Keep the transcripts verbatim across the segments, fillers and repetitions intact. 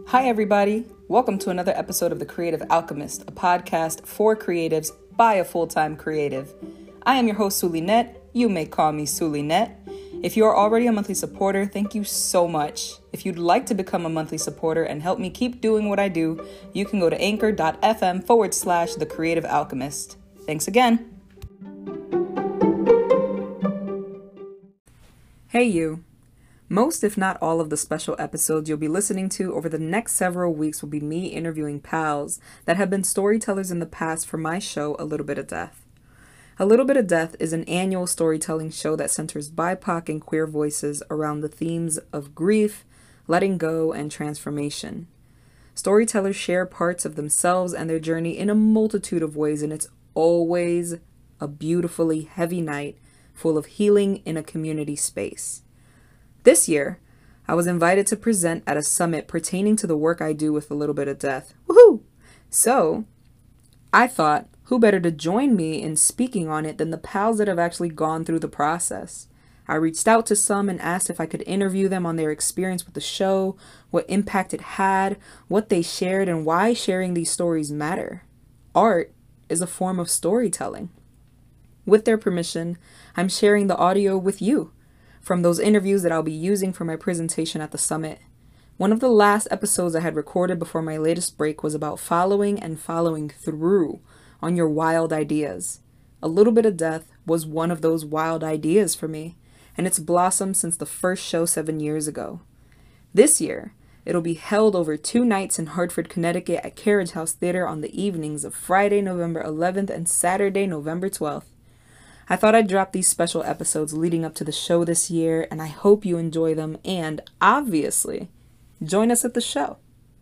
Hi, everybody. Welcome to another episode of The Creative Alchemist, a podcast for creatives by a full-time creative. I am your host, Sulinette. You may call me Sulinette. If you are already a monthly supporter, thank you so much. If you'd like to become a monthly supporter and help me keep doing what I do, you can go to anchor.fm forward slash The Creative Alchemist. Thanks again. Hey, you. Most, if not all, of the special episodes you'll be listening to over the next several weeks will be me interviewing pals that have been storytellers in the past for my show, A Little Bit of Death. A Little Bit of Death is an annual storytelling show that centers B I P O C and queer voices around the themes of grief, letting go, and transformation. Storytellers share parts of themselves and their journey in a multitude of ways, and it's always a beautifully heavy night full of healing in a community space. This year, I was invited to present at a summit pertaining to the work I do with A Little Bit of Death. Woohoo! So, I thought, who better to join me in speaking on it than the pals that have actually gone through the process? I reached out to some and asked if I could interview them on their experience with the show, what impact it had, what they shared, and why sharing these stories matter. Art is a form of storytelling. With their permission, I'm sharing the audio with you from those interviews that I'll be using for my presentation at the summit. One of the last episodes I had recorded before my latest break was about following and following through on your wild ideas. A Little Bit of Death was one of those wild ideas for me, and it's blossomed since the first show seven years ago. This year, it'll be held over two nights in Hartford, Connecticut at Carriage House Theater on the evenings of Friday, November eleventh and Saturday, November twelfth. I thought I'd drop these special episodes leading up to the show this year, and I hope you enjoy them, and obviously, join us at the show.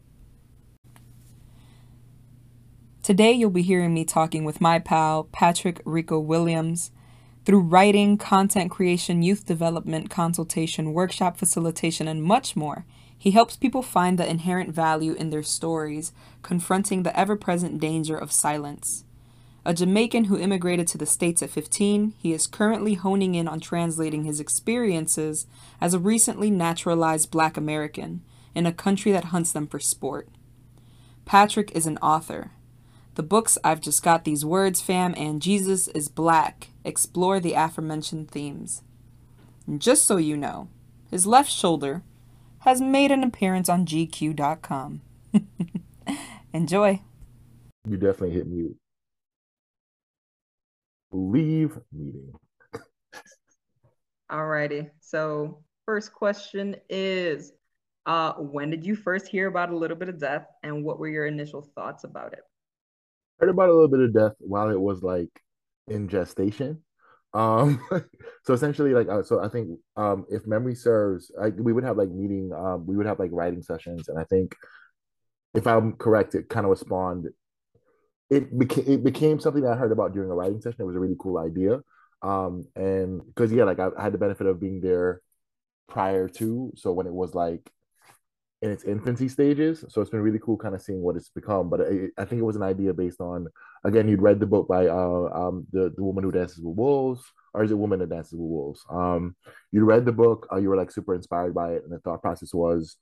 Today, you'll be hearing me talking with my pal, Patrick Rico Williams. Through writing, content creation, youth development, consultation, workshop facilitation, and much more, he helps people find the inherent value in their stories, confronting the ever-present danger of silence. A Jamaican who immigrated to the States at fifteen, he is currently honing in on translating his experiences as a recently naturalized Black American in a country that hunts them for sport. Patrick is an author. The books I've Just Got These Words, Fam, and Jesus is Black explore the aforementioned themes. And just so you know, his left shoulder has made an appearance on G Q dot com. Enjoy. You definitely hit mute. Leave meeting. Alrighty. So first question is, uh, when did you first hear about A Little Bit of Death, and what were your initial thoughts about it? I heard about A Little Bit of Death while it was like in gestation. Um, so essentially, like, uh, so I think, um, if memory serves, I, we would have like meeting, um, we would have like writing sessions, and I think, if I'm correct, it kind of spawned. It became it became something that I heard about during a writing session. It was a really cool idea, um, and because yeah, like I, I had the benefit of being there prior to, so when it was like in its infancy stages. So it's been really cool kind of seeing what it's become. But it, I think it was an idea based on, again, you'd read the book by uh, um, the, the Woman Who Dances with Wolves, or is it Woman That Dances with Wolves? Um, you read the book, uh, you were like super inspired by it. And the thought process was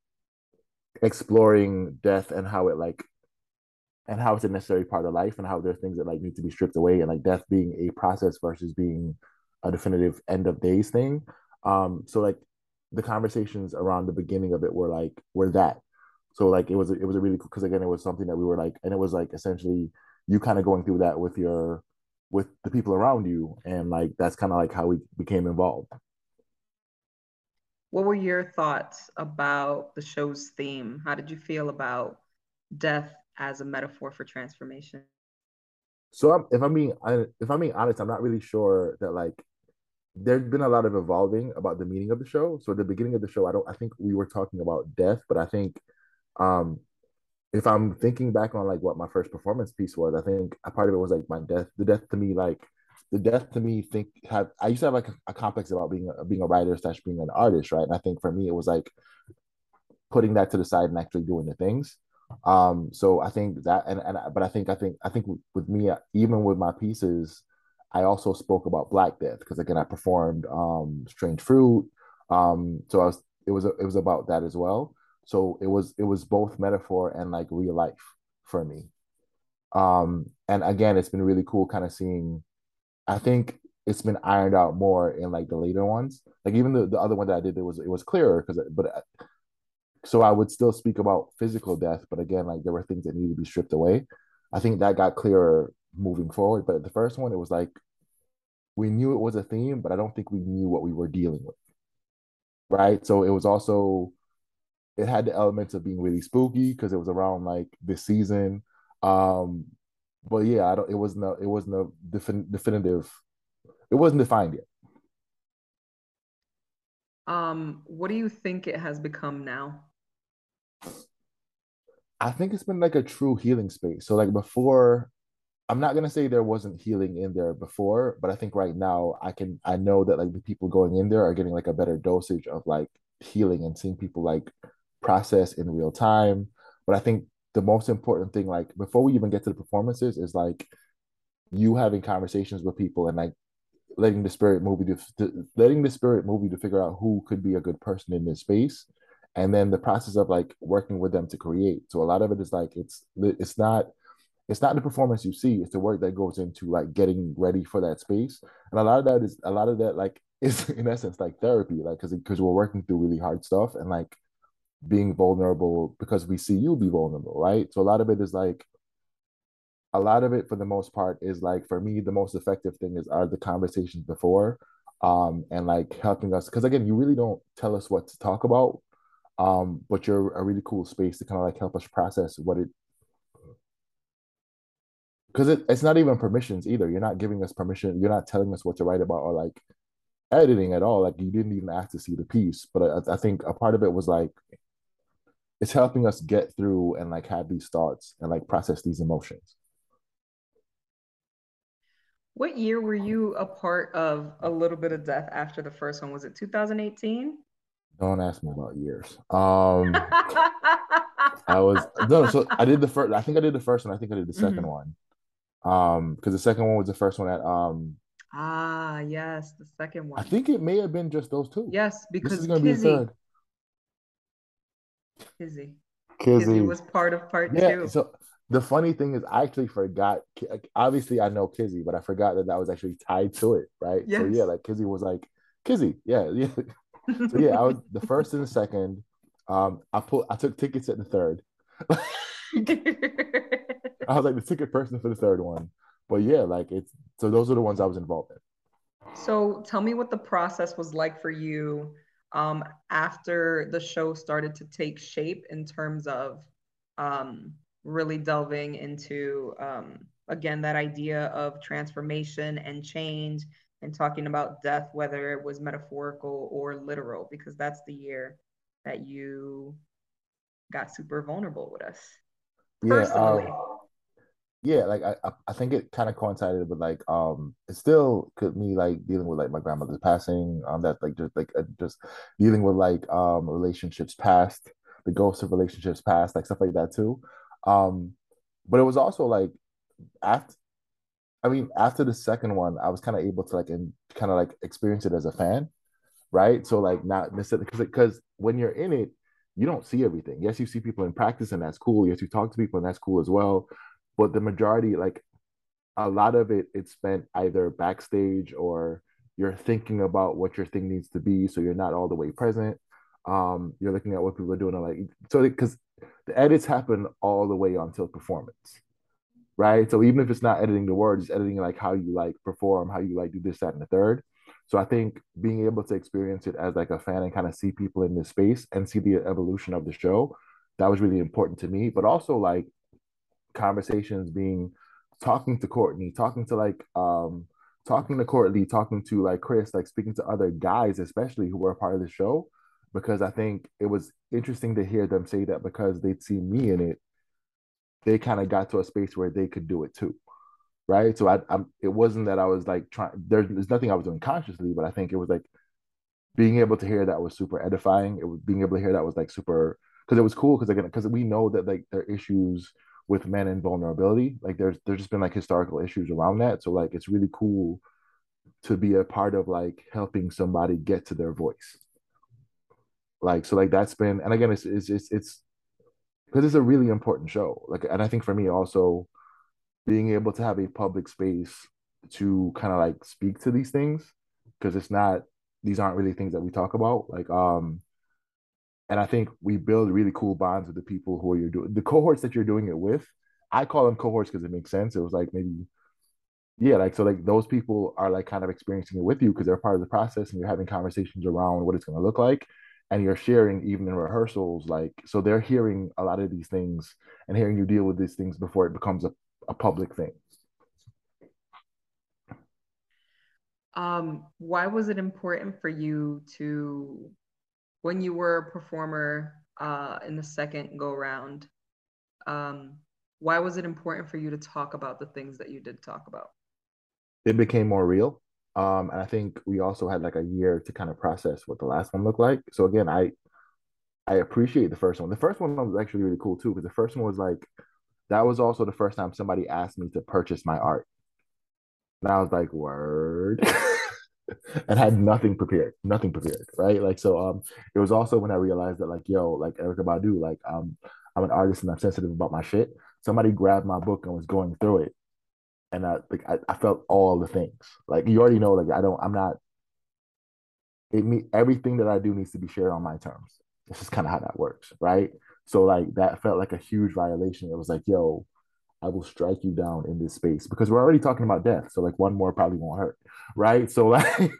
exploring death and how it like, and how it's a necessary part of life and how there are things that like need to be stripped away, and like death being a process versus being a definitive end of days thing. Um, so like the conversations around the beginning of it were like were that. So like it was it was a really cool, because again it was something that we were like, and it was like essentially you kind of going through that with your with the people around you, and like that's kind of like how we became involved. What were your thoughts about the show's theme? How did you feel about death as a metaphor for transformation? So I'm, if I'm being if I'm being honest, I'm not really sure that like there's been a lot of evolving about the meaning of the show. So at the beginning of the show, I don't I think we were talking about death, but I think um if I'm thinking back on like what my first performance piece was, I think a part of it was like my death. The death to me, like the death to me, think have I used to have like a, a complex about being a, being a writer slash being an artist, right? And I think for me, it was like putting that to the side and actually doing the things. Um, so I think that, and and but I think I think I think with me, even with my pieces, I also spoke about Black Death because again, I performed um Strange Fruit. Um, so I was it was it was about that as well. So it was it was both metaphor and like real life for me. Um, and again, it's been really cool kind of seeing. I think it's been ironed out more in like the later ones. Like even the, the other one that I did, it was it was clearer because but uh, so I would still speak about physical death, but again, like there were things that needed to be stripped away. I think that got clearer moving forward. But the first one, it was like we knew it was a theme, but I don't think we knew what we were dealing with. Right. So it was also it had the elements of being really spooky because it was around like this season. Um, but yeah, I don't. It wasn't a, it wasn't a defin- definitive. It wasn't defined yet. Um, what do you think it has become now? I think it's been like a true healing space. So like before, I'm not gonna say there wasn't healing in there before, but I think right now I can I know that like the people going in there are getting like a better dosage of like healing and seeing people like process in real time. But I think the most important thing, like before we even get to the performances, is like you having conversations with people and like letting the spirit move you to, to letting the spirit move you to figure out who could be a good person in this space, and then the process of like working with them to create. So a lot of it is like it's it's not it's not the performance you see, it's the work that goes into like getting ready for that space. And a lot of that is a lot of that like is in essence like therapy, like because because we're working through really hard stuff and like being vulnerable because we see you be vulnerable, right? So a lot of it is like a lot of it for the most part is like for me the most effective thing is are the conversations before um and like helping us because again you really don't tell us what to talk about um but you're a really cool space to kind of like help us process what it because it, it's not even permissions either. You're not giving us permission. You're not telling us what to write about or like editing at all. Like you didn't even ask to see the piece. But I, I think a part of it was like it's helping us get through and like have these thoughts and like process these emotions. What year were you a part of A Little Bit of Death after the first one? Was it two thousand eighteen? Don't ask me about years. Um, I was no, so I did the first. I think I did the first one. I think I did the second Mhm. one. Um, because the second one was the first one at um. Ah, yes, the second I one. think it may have been just those two. Yes, This is because gonna be the Kizzy, third. Kizzy, Kizzy Kizzy. was part of part Yeah. two. So the funny thing is, I actually forgot. Like, obviously, I know Kizzy, but I forgot that that was actually tied to it, right? So yeah, Yes. like Kizzy was like Kizzy. Yeah, yeah. So yeah, I was the first and the second. Um, I put I took tickets at the third. I was like the ticket person for the third one. But yeah, like it's so those are the ones I was involved in. So tell me what the process was like for you um, after the show started to take shape in terms of um, really delving into, um, again, that idea of transformation and change and talking about death, whether it was metaphorical or literal, because that's the year that you got super vulnerable with us Yeah, personally. um, yeah, like I, I I think it kind of coincided with like um it still could me like dealing with like my grandmother's passing, um that like just like uh, just dealing with like um relationships past, the ghosts of relationships past, like stuff like that too. Um, but it was also like after I mean after the second one, I was kind of able to like and kind of like experience it as a fan, right? So like not necessarily because because when you're in it, you don't see everything. Yes, you see people in practice, and that's cool. Yes, you talk to people, and that's cool as well. But the majority, like a lot of it, it's spent either backstage or you're thinking about what your thing needs to be, so you're not all the way present. Um, you're looking at what people are doing, and like so because the edits happen all the way until performance, right? So even if it's not editing the words, it's editing like how you like perform, how you like do this, that, and the third. So I think being able to experience it as like a fan and kind of see people in this space and see the evolution of the show, that was really important to me. But also like conversations being talking to Courtney, talking to like um talking to Courtney, talking to like Chris, like speaking to other guys, especially who were a part of the show, because I think it was interesting to hear them say that because they'd seen me in it, they kind of got to a space where they could do it too, right? So I, I'm, it wasn't that I was like trying. There's, there's nothing I was doing consciously, but I think it was like being able to hear that was super edifying. It was being able to hear that was like super because it was cool because again because we know that like there are issues with men and vulnerability. Like there's there's just been like historical issues around that. So like it's really cool to be a part of like helping somebody get to their voice. Like so, like that's been, and again, it's it's it's it's because it's a really important show. Like, and I think for me also being able to have a public space to kind of like speak to these things because it's not these aren't really things that we talk about. Like, um, and I think we build really cool bonds with the people who are you're doing the cohorts that you're doing it with. I call them cohorts because it makes sense. It was like maybe yeah, like so like those people are like kind of experiencing it with you because they're part of the process and you're having conversations around what it's going to look like and you're sharing even in rehearsals like so they're hearing a lot of these things and hearing you deal with these things before it becomes a, a public thing. Um, why was it important for you to, when you were a performer uh, in the second go round, um, why was it important for you to talk about the things that you did talk about? It became more real. Um, and I think we also had like a year to kind of process what the last one looked like. So again, I I appreciate the first one. The first one was actually really cool too, because the first one was like that was also the first time somebody asked me to purchase my art. And I was like, word. And had nothing prepared, nothing prepared, right? Like so um it was also when I realized that like, yo, like Erykah Badu, like um I'm an artist and I'm sensitive about my shit. Somebody grabbed my book and was going through it. And I like I, I felt all the things. Like you already know, like I don't I'm not it me everything that I do needs to be shared on my terms. This is kind of how that works, right? So like that felt like a huge violation. It was like, yo, I will strike you down in this space because we're already talking about death. So like one more probably won't hurt, right? So like,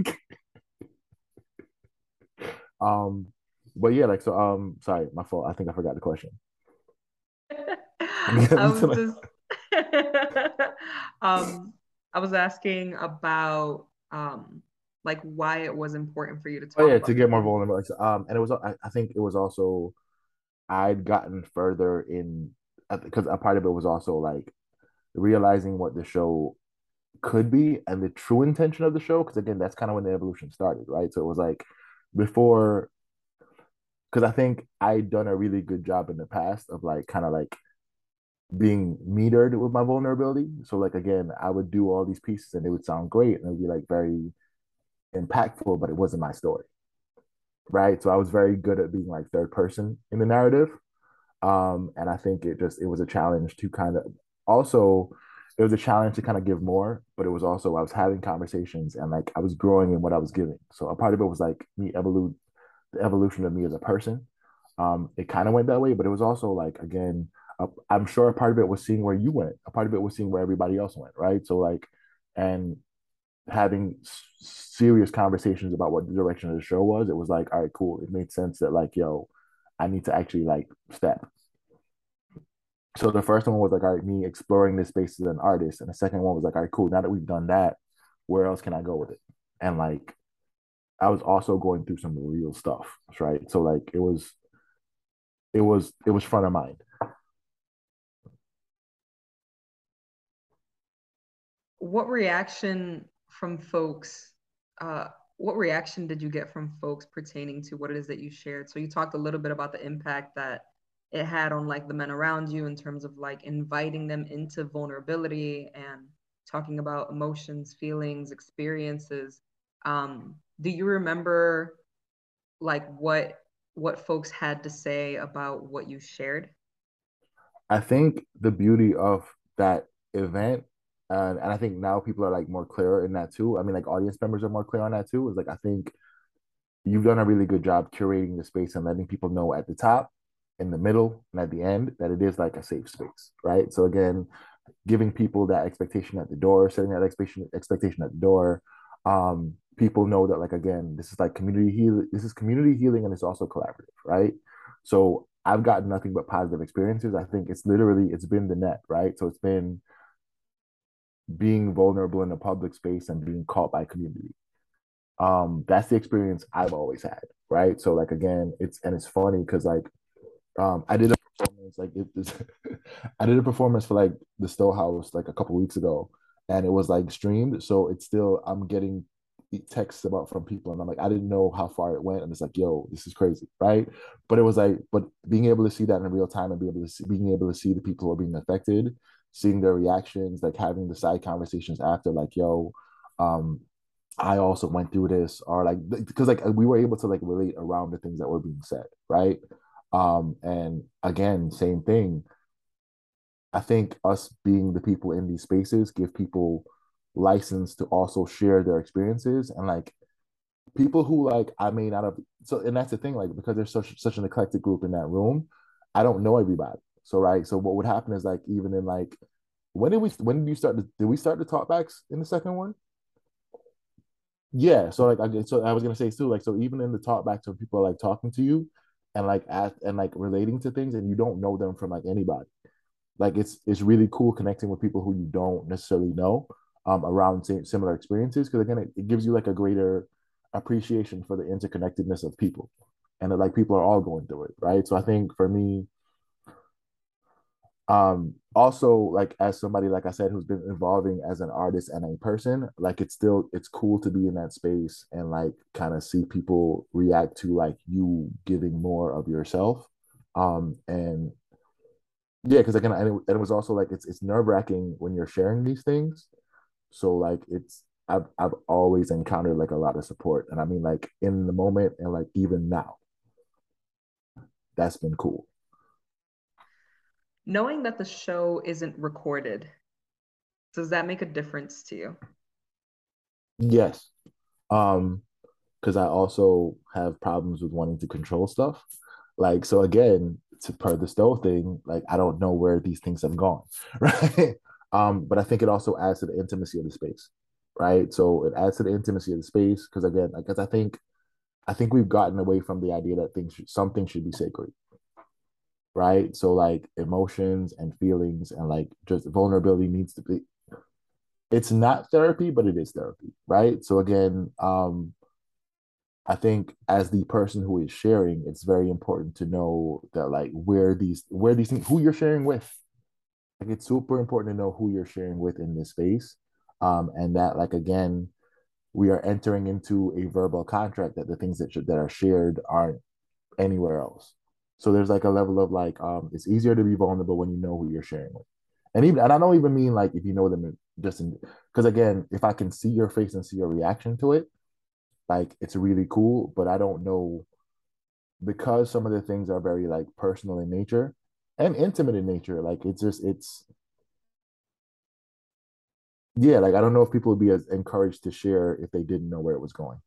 um, but yeah, like so. Um, sorry, my fault. I think I forgot the question. I was just um I was asking about um like why it was important for you to Oh talk yeah, about to the get more things. vulnerable. Like, so, um, and it was. I, I think it was also I'd gotten further in because a part of it was also like realizing what the show could be and the true intention of the show. Because again, that's kind of when the evolution started, right? So it was like before because I think I'd done a really good job in the past of like kind of like being metered with my vulnerability. So like again, I would do all these pieces and they would sound great and it would be like very impactful, but it wasn't my story. Right. So I was very good at being like third person in the narrative. Um, and I think it just it was a challenge to kind of also it was a challenge to kind of give more, but it was also I was having conversations and like I was growing in what I was giving. So a part of it was like me evolute the evolution of me as a person. Um, it kind of went that way, but it was also like again, uh, I'm sure a part of it was seeing where you went. A part of it was seeing where everybody else went, right? So like, and having s- serious conversations about what the direction of the show was. It was like, all right, cool. It made sense that like, yo, I need to actually like step. So the first one was like, all right, me exploring this space as an artist, and the second one was like, all right, cool. Now that we've done that, where else can I go with it? And like, I was also going through some real stuff, right? So like, it was it was it was front of mind. What reaction from folks uh what reaction did you get from folks pertaining to what it is that you shared? So you talked a little bit about the impact that it had on like the men around you in terms of like inviting them into vulnerability and talking about emotions, feelings, experiences. Um, do you remember like what what folks had to say about what you shared? I think the beauty of that event, and, and I think now people are like more clear in that too. I mean, like audience members are more clear on that too. Is like I think you've done a really good job curating the space and letting people know at the top, in the middle, and at the end that it is like a safe space, right? So again, giving people that expectation at the door, setting that expectation expectation at the door. Um, people know that like again, this is like community healing. This is community healing, and it's also collaborative, right? So I've gotten nothing but positive experiences. I think it's literally it's been the net, right? So it's been being vulnerable in a public space and being caught by community. Um, that's the experience I've always had, right? So like again, it's and it's funny because like um, I did a performance like it, I did a performance for like the Stowe House like a couple weeks ago, and it was like streamed. So it's still I'm getting texts about from people, and I'm like I didn't know how far it went, and it's like yo, this is crazy, right? But it was like, but being able to see that in real time and be able to see, being able to see the people who are being affected, seeing their reactions, like having the side conversations after, like yo, um, I also went through this, or like because like we were able to like relate around the things that were being said, right? Um, and again, same thing. I think us being the people in these spaces give people license to also share their experiences and like people who like I may not have so and that's the thing, like because there's such such an eclectic group in that room, I don't know everybody. So right. So what would happen is like even in like when did we when did you start to, did we start the talkbacks in the second one? Yeah. So like I so I was gonna say too, like so even in the talkbacks when people are like talking to you and like ask and like relating to things and you don't know them from like anybody. Like it's it's really cool connecting with people who you don't necessarily know um, around same, similar experiences because again it, it gives you like a greater appreciation for the interconnectedness of people and that like people are all going through it, right? So I think for me, um also like as somebody like I said who's been evolving as an artist and a person, like it's still it's cool to be in that space and like kind of see people react to like you giving more of yourself um and yeah, because again, and it, and it was also like it's it's nerve wracking when you're sharing these things. So like it's I've I've always encountered like a lot of support, and I mean like in the moment and like even now, that's been cool. Knowing that the show isn't recorded, does that make a difference to you? Yes, um, because I also have problems with wanting to control stuff. Like so again, to per the stove thing, like I don't know where these things have gone, right? Um, but I think it also adds to the intimacy of the space, right? So it adds to the intimacy of the space because again, because I think I think we've gotten away from the idea that things should, something should be sacred, right? So like emotions and feelings and like just vulnerability needs to be. It's not therapy, but it is therapy, right? So again, um, I think as the person who is sharing, it's very important to know that like where these where these things who you're sharing with. Like it's super important to know who you're sharing with in this space, um, and that like again, we are entering into a verbal contract that the things that should, that are shared aren't anywhere else. So there's like a level of like um it's easier to be vulnerable when you know who you're sharing with. And even and I don't even mean like if you know them just in because again, if I can see your face and see your reaction to it, like it's really cool, but I don't know because some of the things are very like personal in nature and intimate in nature. Like it's just it's yeah, like I don't know if people would be as encouraged to share if they didn't know where it was going.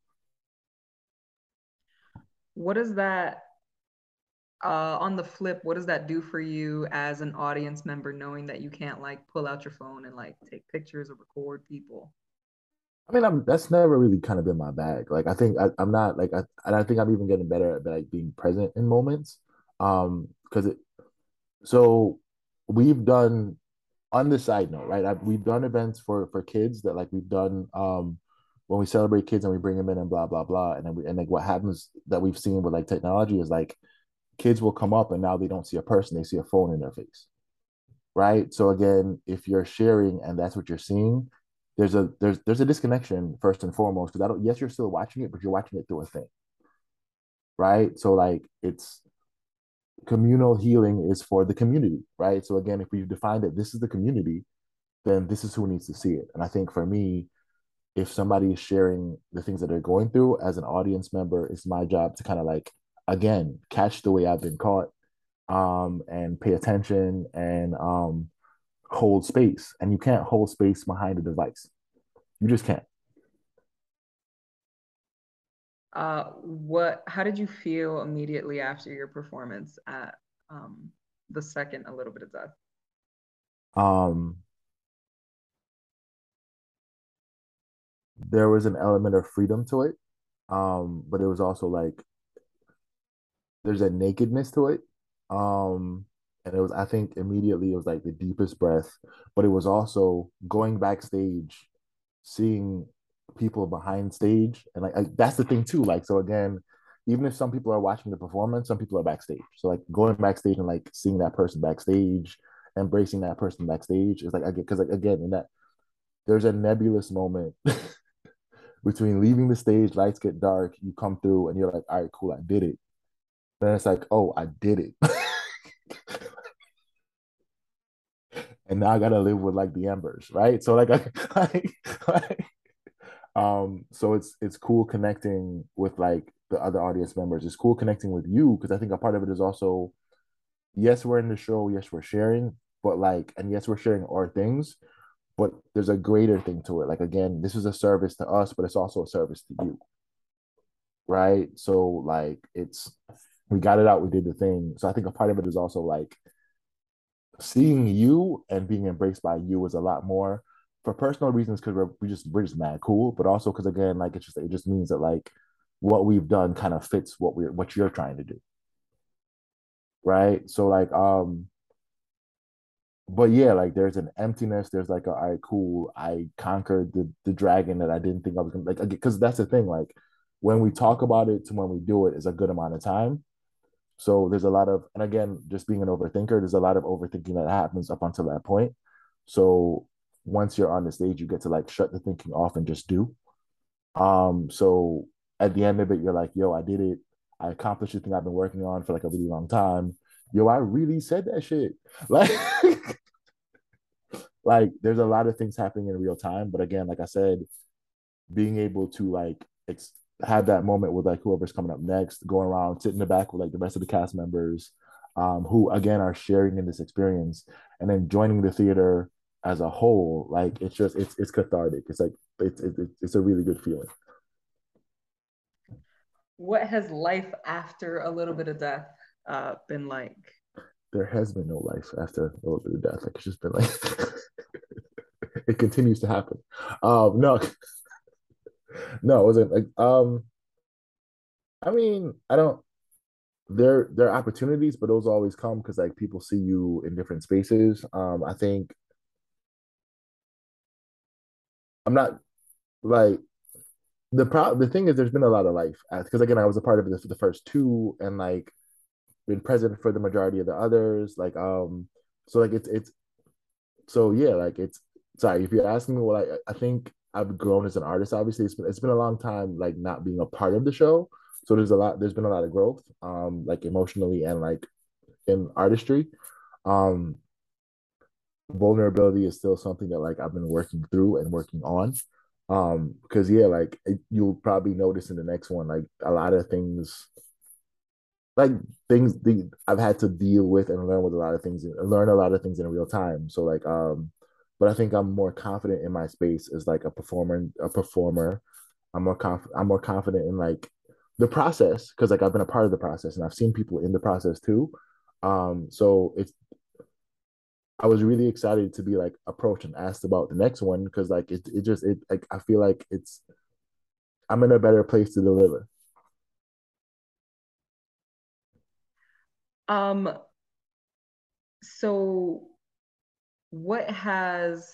What does that, uh, on the flip, what does that do for you as an audience member, knowing that you can't like pull out your phone and like take pictures or record people? I mean, I'm that's never really kind of been my bag. Like I think I, I'm not like I and I think I'm even getting better at like being present in moments. Um, because it so we've done on the side note, right? I, we've done events for for kids that like we've done um when we celebrate kids and we bring them in and blah blah blah, and then we, and like what happens that we've seen with like technology is like kids will come up and now they don't see a person, they see a phone in their face, right? So again, if you're sharing and that's what you're seeing, there's a there's there's a disconnection first and foremost because I don't yes you're still watching it, but you're watching it through a thing, right? So like it's communal healing is for the community, right? So again, if we define that this is the community, then this is who needs to see it. And I think for me, if somebody is sharing the things that they're going through as an audience member, it's my job to kind of like again catch the way I've been caught um and pay attention and um hold space. And you can't hold space behind a device. You just can't. Uh, what? How did you feel immediately after your performance at um, the second A Little Bit of Death? Um there was an element of freedom to it. Um, but it was also like there's a nakedness to it. Um, and it was, I think immediately it was like the deepest breath, but it was also going backstage, seeing people behind stage. And like, I, that's the thing too. Like, so again, even if some people are watching the performance, some people are backstage. So like going backstage and like seeing that person backstage, embracing that person backstage is like, I get, cause like, again, in that there's a nebulous moment between leaving the stage, lights get dark, you come through and you're like, all right, cool, I did it. Then it's like, oh, I did it. And now I gotta live with like the embers, right? So like, I, like, like Um, so it's it's cool connecting with like the other audience members. It's cool connecting with you because I think a part of it is also yes, we're in the show, yes, we're sharing, but like, and yes, we're sharing our things, but there's a greater thing to it. Like again, this is a service to us, but it's also a service to you, right? So like, it's we got it out, we did the thing. So I think a part of it is also like seeing you and being embraced by you is a lot more for personal reasons because we're we just we're just mad cool, but also because again, like it's just it just means that like what we've done kind of fits what we're what you're trying to do, right? So like um but yeah, like there's an emptiness. There's like a, all right, cool. I conquered the the dragon that I didn't think I was gonna like because that's the thing. Like when we talk about it to when we do it is a good amount of time. So there's a lot of, and again, just being an overthinker, there's a lot of overthinking that happens up until that point. So once you're on the stage, you get to like shut the thinking off and just do. Um, so at the end of it, you're like, yo, I did it. I accomplished the thing I've been working on for like a really long time. Yo, I really said that shit. Like like there's a lot of things happening in real time. But again, like I said, being able to like ex- have that moment with like whoever's coming up next, going around, sit in the back with like the rest of the cast members, um, who again are sharing in this experience, and then joining the theater as a whole. Like it's just it's it's cathartic. It's like it's it's, it's a really good feeling. What has life after a little bit of death uh, been like? There has been no life after a little bit of death. Like it's just been like it continues to happen. Um, no, no, it wasn't like um. I mean, I don't. There, there are opportunities, but those always come because like people see you in different spaces. Um, I think I'm not like the pro. The thing is, there's been a lot of life because again, I was a part of this for the first two, and like been present for the majority of the others. Like, um, so like it's it's so yeah, like it's sorry if you're asking me what I I think I've grown as an artist. Obviously, it's been it's been a long time like not being a part of the show. So there's a lot. There's been a lot of growth, um, like emotionally and like in artistry. Um, vulnerability is still something that like I've been working through and working on. Um, because yeah, like it, you'll probably notice in the next one, like a lot of things, like things the I've had to deal with and learn with a lot of things, learn a lot of things in real time. So like, um, but I think I'm more confident in my space as like a performer, a performer. I'm more conf- I'm more confident in like the process because like I've been a part of the process and I've seen people in the process too. Um, so it's I was really excited to be like approached and asked about the next one because like it it just it like I feel like it's I'm in a better place to deliver. Um, so what has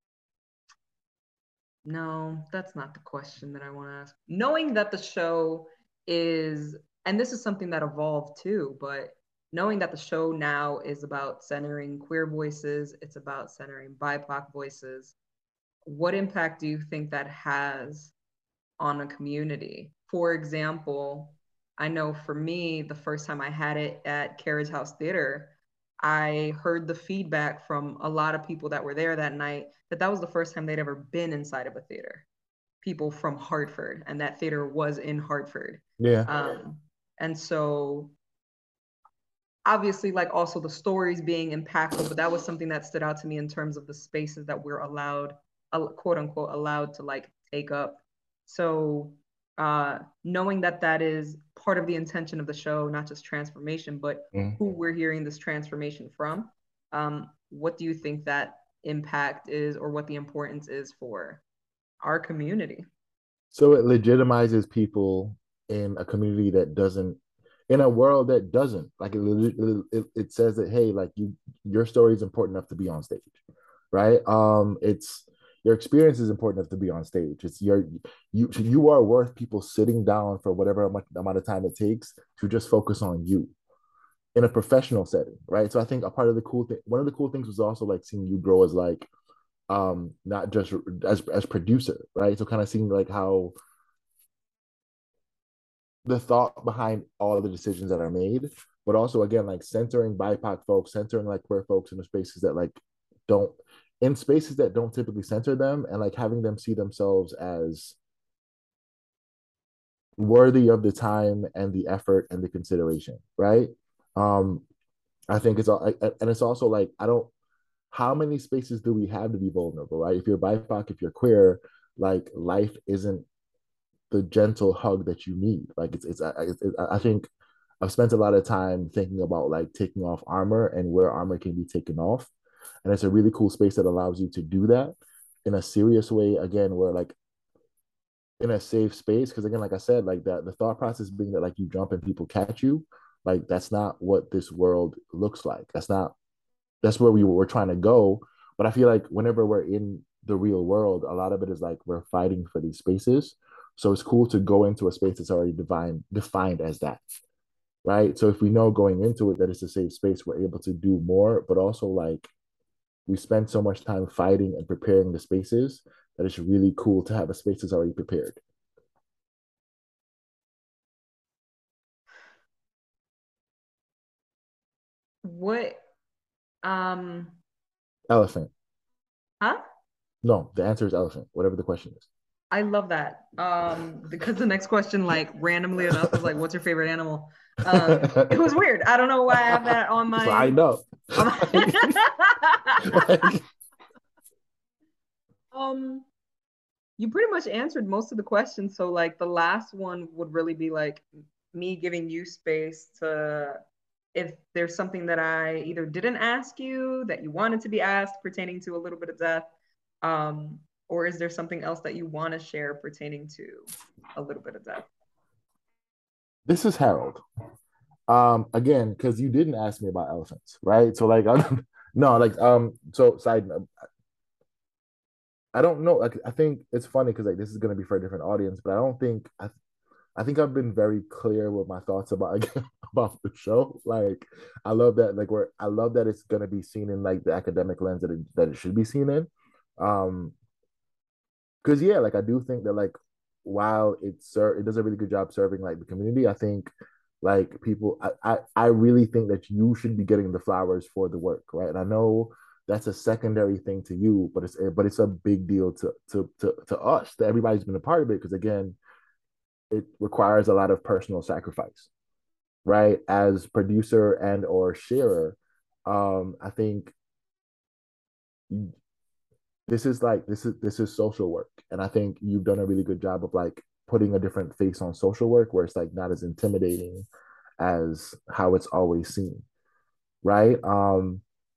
no, that's not the question that I want to ask. Knowing that the show is, and this is something that evolved too, but knowing that the show now is about centering queer voices, it's about centering B I P O C voices, what impact do you think that has on a community? For example, I know for me, the first time I had it at Carriage House Theater, I heard the feedback from a lot of people that were there that night that that was the first time they'd ever been inside of a theater. People from Hartford, and that theater was in Hartford. Yeah. Um, and so obviously like also the stories being impactful, but that was something that stood out to me in terms of the spaces that we're allowed, uh, quote unquote allowed to like take up. So uh knowing that that is part of the intention of the show, not just transformation but Mm. who we're hearing this transformation from, um what do you think that impact is, or what the importance is for our community? So it legitimizes people in a community that doesn't, in a world that doesn't. Like it, it, it says that hey, like you, your story is important enough to be on stage, right? Um, it's your experience is important enough to be on stage. It's your you you are worth people sitting down for whatever amount of time it takes to just focus on you in a professional setting, right? So I think a part of the cool thing, one of the cool things was also like seeing you grow as like um not just as as producer, right? So kind of seeing like how the thought behind all of the decisions that are made, but also again like centering B I P O C folks, centering like queer folks in the spaces that like don't in spaces that don't typically center them, and like having them see themselves as worthy of the time and the effort and the consideration, right? Um, I think it's all, and it's also like I don't. How many spaces do we have to be vulnerable, right? If you're B I P O C, if you're queer, like life isn't the gentle hug that you need. Like it's it's, it's, it's I think I've spent a lot of time thinking about like taking off armor and where armor can be taken off, and it's a really cool space that allows you to do that in a serious way. Again, where like in a safe space, because again, like I said, like that the thought process being that like you jump and people catch you, like that's not what this world looks like. That's not that's where we were trying to go. But I feel like whenever we're in the real world, a lot of it is like we're fighting for these spaces. So it's cool to go into a space that's already defined defined as that, right? So if we know going into it that it's a safe space, we're able to do more. But also like we spend so much time fighting and preparing the spaces that it's really cool to have a space that's already prepared. What um Elephant. huh? No, the answer is elephant. Whatever the question is. I love that. Um, because the next question, like randomly enough, was like, "What's your favorite animal?" Um, it was weird. I don't know why I have that on So my. I know. On like, my... like, um, you pretty much answered most of the questions. So like the last one would really be like me giving you space to, if there's something that I either didn't ask you that you wanted to be asked pertaining to a little bit of death, um, or is there something else that you want to share pertaining to a little bit of death? this is Harold. Um, again, because you didn't ask me about elephants, right? So like, I, no, like, um, so side note, I don't know. Like, I think it's funny because like this is gonna be for a different audience, but I don't think I, I think I've been very clear with my thoughts about like, about the show. Like, I love that. Like, where I love that it's gonna be seen in like the academic lens that it that it should be seen in. Um, because yeah, like I do think that like while it's ser- it does a really good job serving like the community, I think like people I, I I really think that you should be getting the flowers for the work, right? And I know that's a secondary thing to you, but it's but it's a big deal to to to, to us, that everybody's been a part of it, because again, it requires a lot of personal sacrifice, right? As producer and or sharer, um, I think this is like this is this is social work, and I think you've done a really good job of like putting a different face on social work where it's like not as intimidating as how it's always seen, right? Um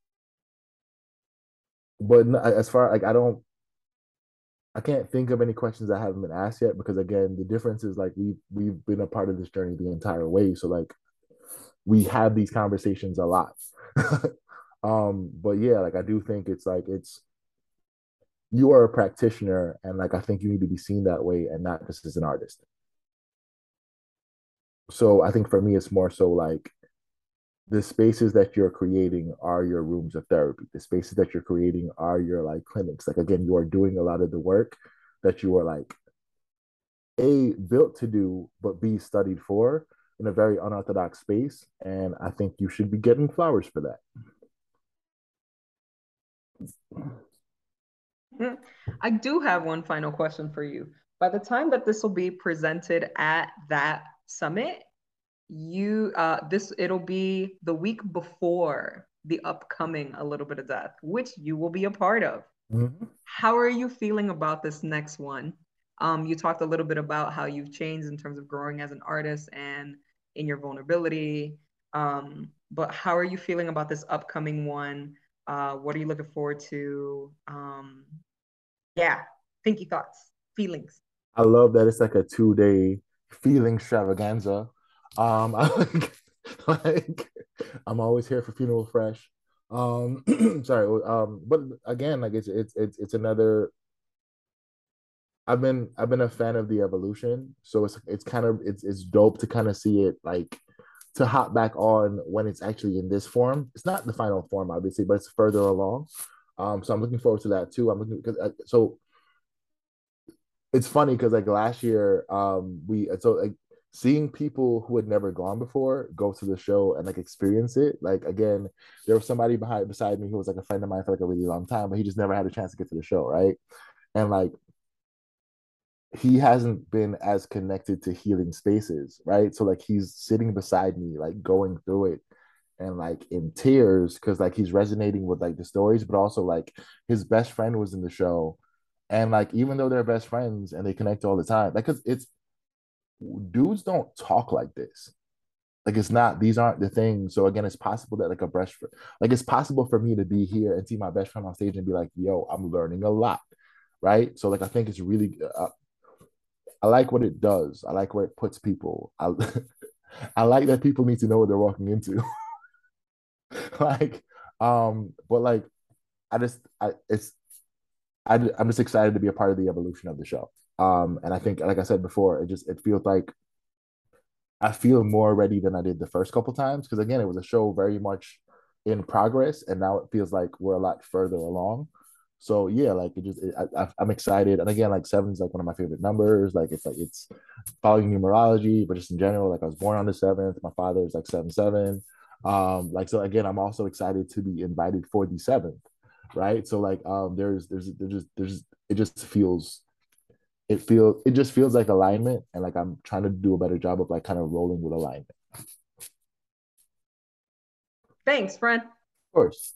but as far like I don't I can't think of any questions that haven't been asked yet, because again the difference is like we we've, we've been a part of this journey the entire way, so like we have these conversations a lot. um but yeah, like I do think it's like it's you are a practitioner, and like I think you need to be seen that way and not just as an artist. So I think for me it's more so like the spaces that you're creating are your rooms of therapy. The spaces that you're creating are your like clinics. Like again, you are doing a lot of the work that you are like A, built to do, but B, studied for in a very unorthodox space. And I think you should be getting flowers for that. Mhm. I do have one final question for you. By the time that this will be presented at that summit, you uh this it'll be the week before the upcoming A Little Bit of Death, which you will be a part of. Mm-hmm. How are you feeling about this next one? Um, you talked a little bit about how you've changed in terms of growing as an artist and in your vulnerability. Um, but how are you feeling about this upcoming one? Uh, what are you looking forward to? Um, yeah, thinky thoughts, feelings. I love that it's like a two day feeling extravaganza. Um, I like, like I'm always here for Funeral Fresh. Um, sorry. Um, but again, like it's it's it's it's another. I've been I've been a fan of the evolution, so it's it's kind of it's it's dope to kind of see it like to hop back on when it's actually in this form. It's not the final form, obviously, but it's further along. Um, so I'm looking forward to that too. I'm looking because uh, so it's funny because like last year, um, we so like seeing people who had never gone before go to the show and like experience it. Like again, there was somebody behind beside me who was like a friend of mine for like a really long time, but he just never had a chance to get to the show, right? And like he hasn't been as connected to healing spaces, right? So like he's sitting beside me, like going through it and like in tears because like he's resonating with like the stories, but also like his best friend was in the show. And like even though they're best friends and they connect all the time, like cause it's dudes don't talk like this. Like it's not, these aren't the things. So again, it's possible that like a best friend, like it's possible for me to be here and see my best friend on stage and be like, yo, I'm learning a lot. Right. So like I think it's really uh, I like what it does. I like where it puts people. I I like that people need to know what they're walking into. like, um, but like I just I it's I I'm just excited to be a part of the evolution of the show. Um, and I think, like I said before, it just it feels like I feel more ready than I did the first couple times because again, it was a show very much in progress, and now it feels like we're a lot further along. So yeah, like it just it, I, I'm excited, and again, like seven is like one of my favorite numbers. Like it's like it's following numerology, but just in general, like I was born on the seventh. My father is like seven seven. Um, like so again, I'm also excited to be invited for the seventh, right? So like um, there's there's there's just there's it just feels it feels it just feels like alignment, and like I'm trying to do a better job of like kind of rolling with alignment. Thanks, friend. Of course.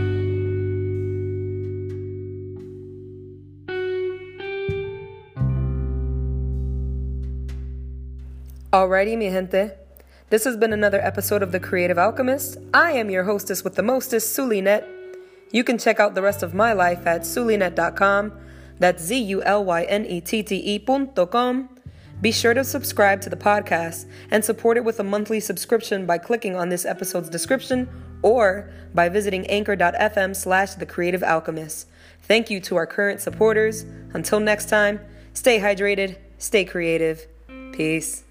Alrighty, mi gente. This has been another episode of The Creative Alchemist. I am your hostess with the mostest, Zulynet. You can check out the rest of my life at zulynet dot com. That's Z U L Y N E T T E dot com. Be sure to subscribe to the podcast and support it with a monthly subscription by clicking on this episode's description or by visiting anchor.fm slash The Creative Alchemist. Thank you to our current supporters. Until next time, stay hydrated, stay creative. Peace.